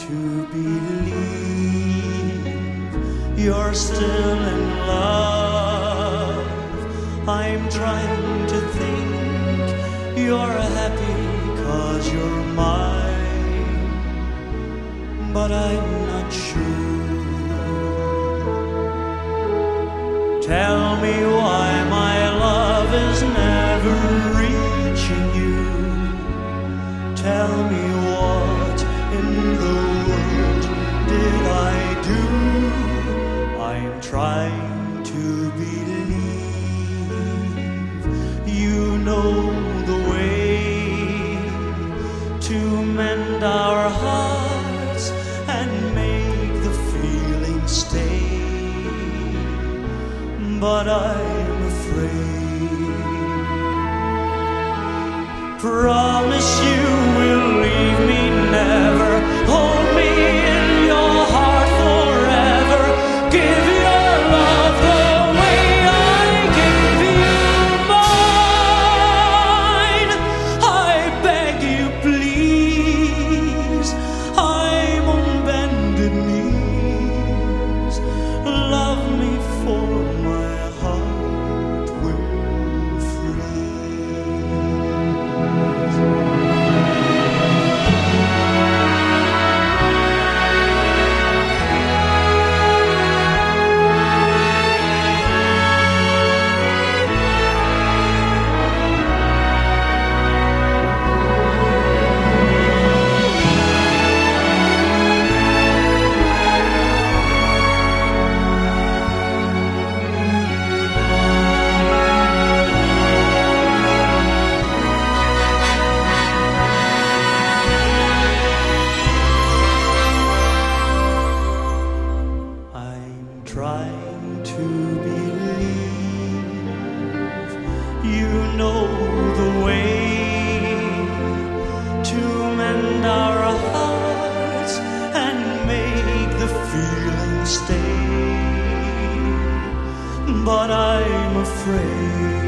to believe you're still in love. I'm trying to think you're happy 'cause you're mine, but I'm not sure. Tell me why my love is never reaching you. Tell me what in the world did I do? I'm trying to believe you know the way to mend our hearts and make the feeling stay, but I'm afraid. Promise you will leave me never. Hold me in your heart forever. Give your love the way I give you mine. I beg you please, I'm on bended knees. Love me for my heart will freeze. Trying to believe you know the way to mend our hearts and make the feeling stay, but I'm afraid.